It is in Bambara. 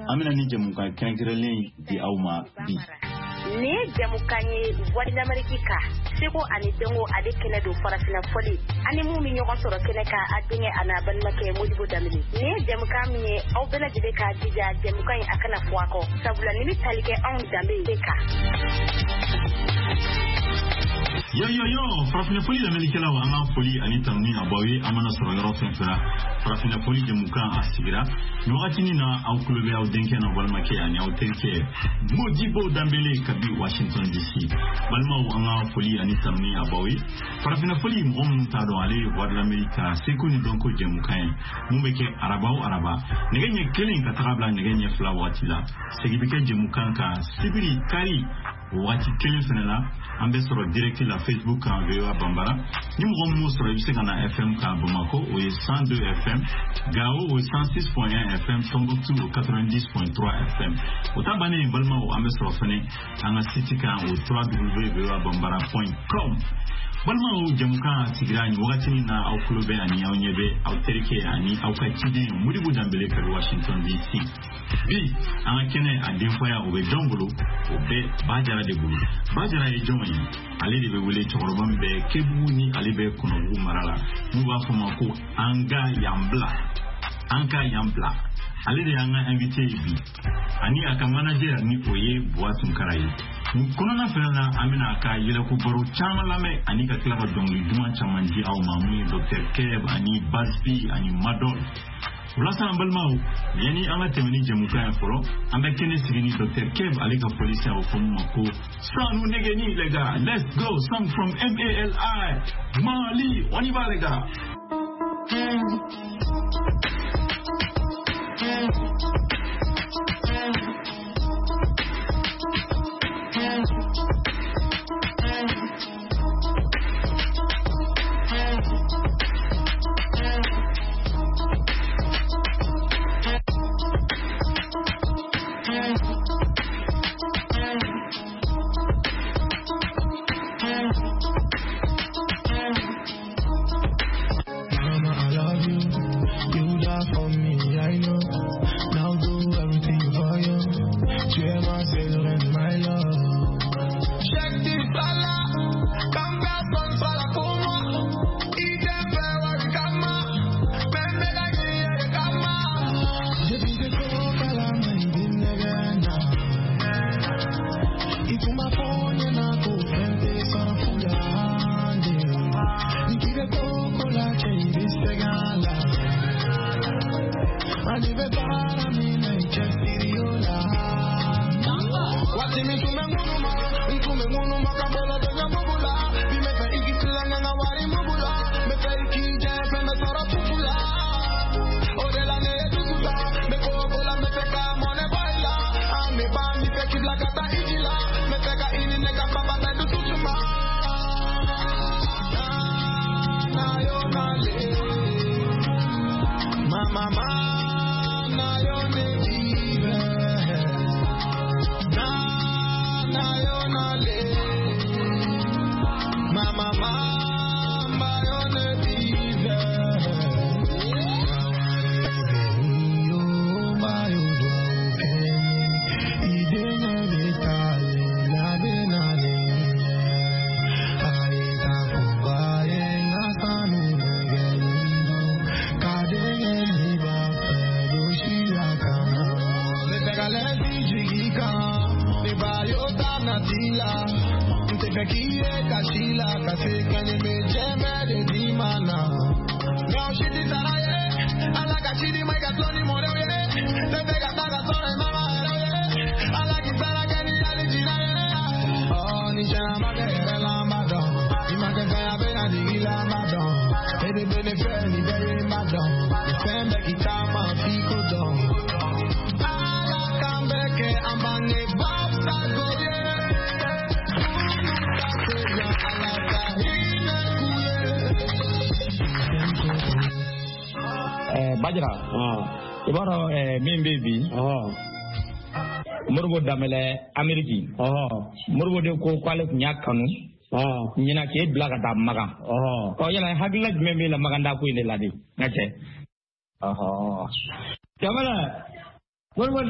amina ni jamukan kɛrɛnkɛrɛnlen di aw ma bi. Ni jamukan ye Voix de l'Amérique ka seko ani dengo ale kɛnɛ don farafina fɔli ani mun mi ɲɔgɔn sɔrɔ kɛnɛ ka a denkɛ ana balimakɛ Modibo Damini. Ni jamukan min ye aw bɛɛ lajɛlen ka dija jamukan in a kana fɔ a kɔ sabula ni bɛ tali kɛ anw danbe de kan. Yo farafina foli lamɛnnikɛlaw an ka foli ani tanuni a baw ye an mana sɔrɔ yɔrɔ fɛn fɛn farafina foli jamukan a sigira ni wagatinin na aw kulo bɛ aw denkɛ na balimakɛ ani aw terikɛ Modibo Dambele kabi Washington DC. Balimaw an ka foli ani tanuni a baw ye farafina foli mɔgɔ minnu t'a dɔn ale ye Voix de l'Amérique seko ni dɔnko jamukan ye mun bɛ kɛ araba o araba nɛgɛ ɲɛ kelen ka taga bila nɛgɛ ɲɛ fila wagati la segi bɛ kɛ jamukan kan sibiri kari wagati kelen fɛnɛ la an bɛ sɔrɔ direct la Facebook kan VOA Bambara ni mɔgɔ minnu sɔrɔ i bɛ se ka na FM kan Bamako o ye 102 FM Gao o ye 106.1 FM Tombouctou o 90.3 FM o ta bannen balimaw an bɛ sɔrɔ fɛnɛ an ka site kan o www.voabambara.com. Balimaw jamukan sigira ni wagatinin na aw kulo bɛ ani aw ɲɛ bɛ aw terikɛ ani aw ka ciden Modibo Dambele ka Washington DC. Bi an ka kɛnɛ a denfaya o bɛ jɔn bolo o bɛ Bajara de bolo. Bajara ye jɔn ye ale de bɛ wele cɛkɔrɔba min bɛ Kebugu ni ale bɛ Kɔnɔbugu mara la n'u b'a fɔ ma ko an ka yan bila ale de y'an ka invité ye bi ani a ka manager ni o ye Buwa Tunkara ye. Kɔnɔna fɛnɛ na an bɛna a ka yɛlɛko baro caman lamɛn ani ka tila ka dɔnkili duman caman di aw ma mun ye Dr Keb ani Basbi ani Madol. Walasa an balimaw yani an ka tɛmɛ ni jamukan ye fɔlɔ an bɛ kɛnɛ sigi ni Dr Keb ale ka fɔlisen a fɔ mun ma ko sanu negeni les gars, let's go, song from MALI Mali, on y va les gars. Bajara ibaro min baby Modibo Dambele Ameriki Modibo de ko kwale nya kanu nyina ke bila ka da maga yana hagla jumɛn bɛ la maganda ko in de la de ngache jamana